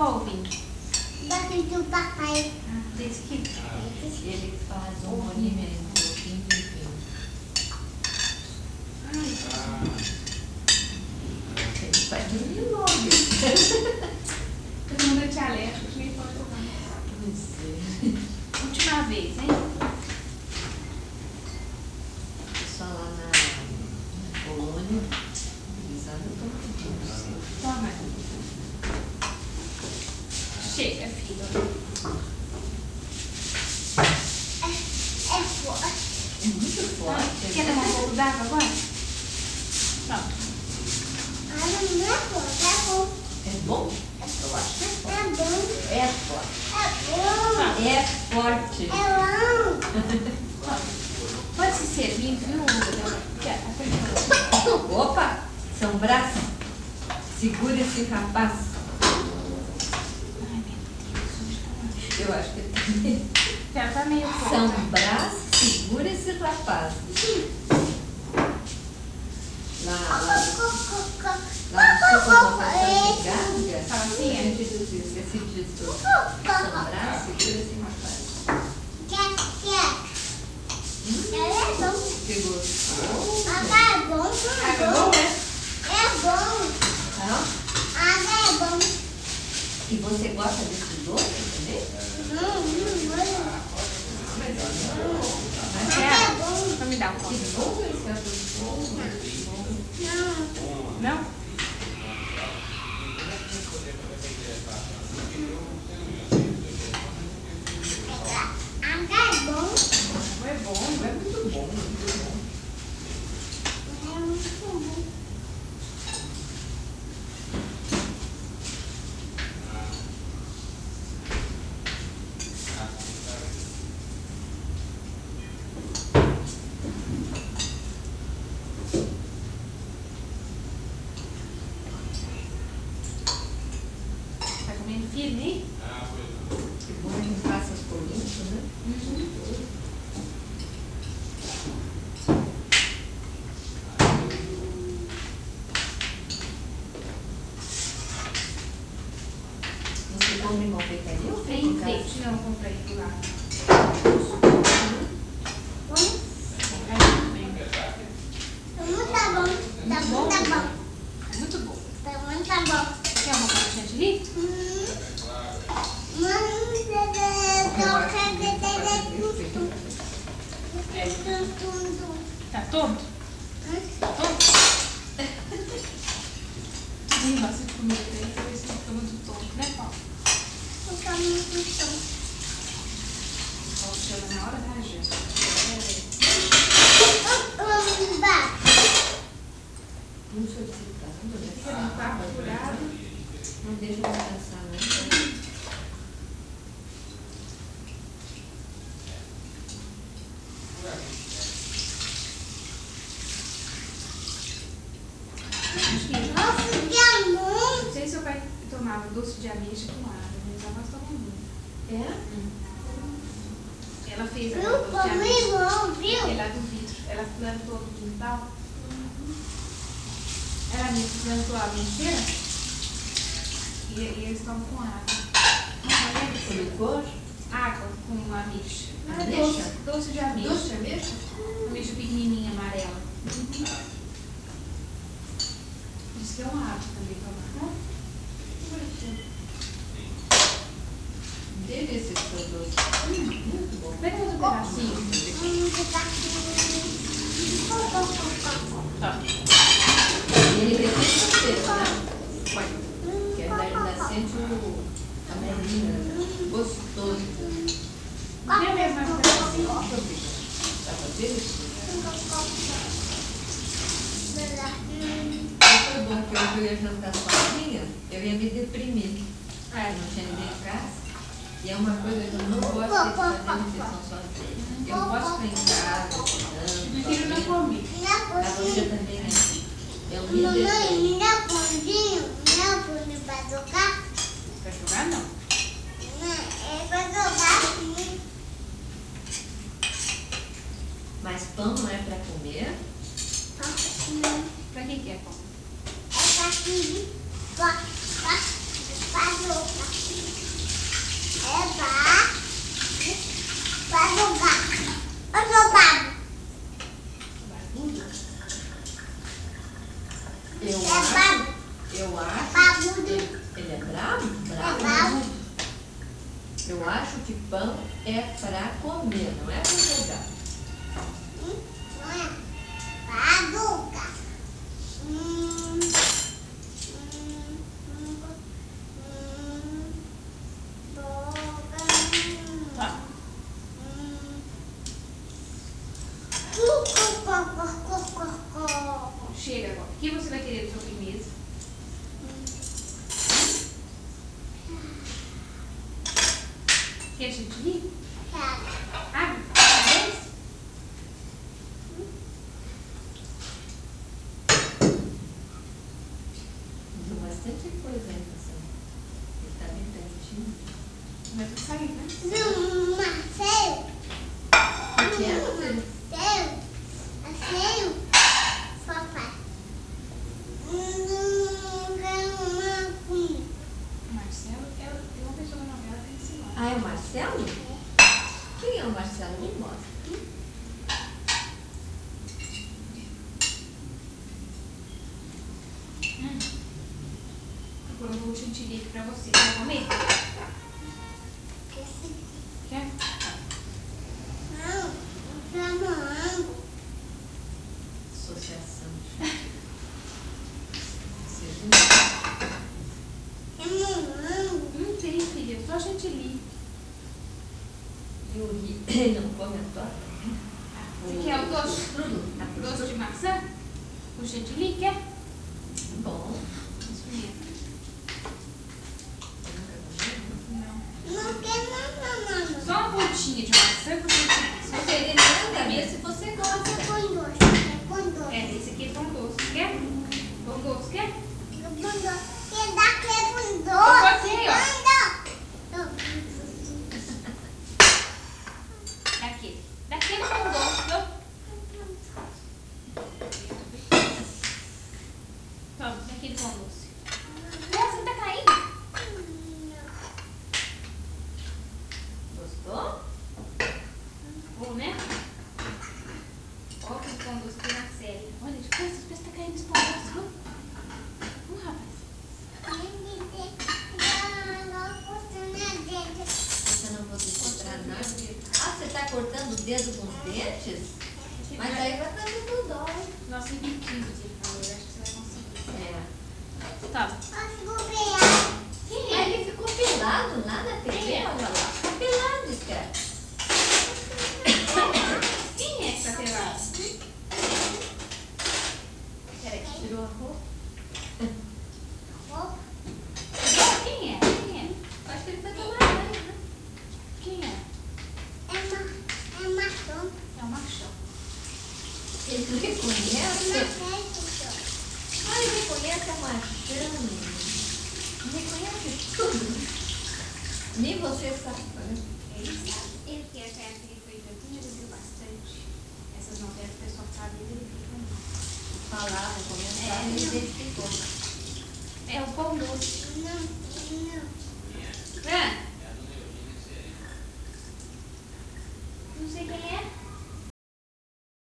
qual ovinho? Daquele do papai. Ah, desse aqui. Ele faz um movimento infinito. Ai, Ele faz de milagre. todo mundo é alérgico, nem pode tomar. Pois é. Última vez, hein? Só lá na colônia, utilizando todo mundo. Toma. Chega, filho. É forte. É muito forte. Quer tomar um pouco d'água agora? Pronto. Ah, não é forte, é bom. É bom? Eu acho que é forte. É bom. É forte. É É forte. bom. É bom. Pode se servir, viu? Quer? Opa! São braços. Segura esse rapaz. Ai, meu Deus. Eu acho que ele também. Já tá meio São forte. braços. Segura esse rapaz. Lá no seu convocação de gávea, Fala assim, a é? gente diz isso, esse diz tudo. São braços. Segura esse rapaz. Quer? É bom. Que gostoso. Água é bom. Água é bom, né? É bom. Tá? Água é bom. E você gosta desse doce também? Mas Água é quer? bom. Então me dá um Que pouco. bom esse arroz bom. Não? Água é bom. Não é bom, não é muito bom, muito bom. É muito bom. Tá comendo firme, hein? Que bom que não passa as colinhas, né? Você come em confeitaria ou Tem em casa? enfeite. Não, comprei do lado. Tá bom. Tá bom, tá bom. Muito bom. Tá bom, tá bom. Quer uma coisa chantilly? Tá todo? Todo? Ih, gosta de comer três, talvez você fica muito tonto, né, Paulo? Paulo chama na hora da janta. Não solicitando, né? Fica no papo furado. Não deixa descansar, não. Acho que não sei se seu pai tomava doce de ameixa com água, mas ela gostava muito. É? Ela fez Viu? agora doce de ameixa. Comigo, viu? Aquele lá do vidro. Ela plantou no quintal. Ela mesmo plantou a ameixeira e eles tomam com água. Com licor? Água com ameixa. Não é Ameixa? doce de ameixa. Doce de ameixa? Ameixa pequenininha, amarela. Diz que é um hábito também tomar. Delícia esse seu doce. Muito bom. Pega outro pedacinho. Tá. Ele repete você, né? Põe. Que ainda sente a menina. Gostoso. Vê mesmo um pedacinho. Tá fazendo? Foi bom que eu ia jantar sozinha, eu ia me deprimir. É. Não tinha ninguém em casa. E é uma coisa que eu não gosto de fazer refeição sozinha. Eu posso ficar em casa, estudando, Meu filho não sozinha. come. Mas você também é. Eu me Mamãe, deprimo. me dá pãozinho pra tocar? Pra jogar, não. É pra tocar sim. Mas pão não é para comer? Pra que é pão? É pra tocar. Eu acho. Babudo. Ele é bravo? É Bravo. bravo. Eu acho que pão é pra comer, não é pra jogar. Não é? Baduca. Tá. Chega agora. O que você vai querer de sobremesa? Quer chantilly? Abre. Viu bastante coisa aí, pessoal. Ele tá bem pertinho. Vai ter que sair, né? Não, Marcelo. O que é, meu filho? Marcelo. Papai. Marcelo é uma pessoa da novela que tem esse nome. Ah, é o Marcelo? Quem é o Marcelo? Me mostra. Procurando um chantilly aqui pra você. Quer comer? Quer? Associação. Você viu? Não tem, filha. Só chantilly. E o Ri, ele não come a torta? Você quer o doce? Tudo. Doce de maçã? O chantilly, quer? Bom. Experimenta. Eu nunca comi. Não. Só uma pontinha de maçã com chantilly. Se você Experimentando, se você gosta. É, esse aqui é pão doce. Quer? Pão doce, quer? Daqui. Daqui é pão doce, viu? Toma, daqui é pão doce. Nossa, tá caindo. Gostou? Bom, né? Olha que pão doce tem na série. Olha, de coisa, os pés tá caindo esse pão doce, viu? Rapaz. Você não vou encontrar nada. Ah, você tá cortando o dedo com os dentes? Mas aí vai fazer tudo dó. Nossa, e biquinho, ele falou. Eu acho que você vai conseguir. É. Tá. Mas ele ficou pelado lá na TV, olha lá. Ficou pelado, escreve. Quem é que tá pelado? Peraí. Tirou a roupa? Quem é? Quem é? Acho que ele foi tomar banho, né? Quem é? É o machão. Ele reconhece? Ah, ele reconhece a machão. Ele reconhece tudo. Nem você sabe. Ele sabe. Ele que essa época ele foi tantinho, ele viu bastante. Essas novelas que o pessoal sabe, ele fica muito. Falava, comentava, ele identificou. É o pão doce. É.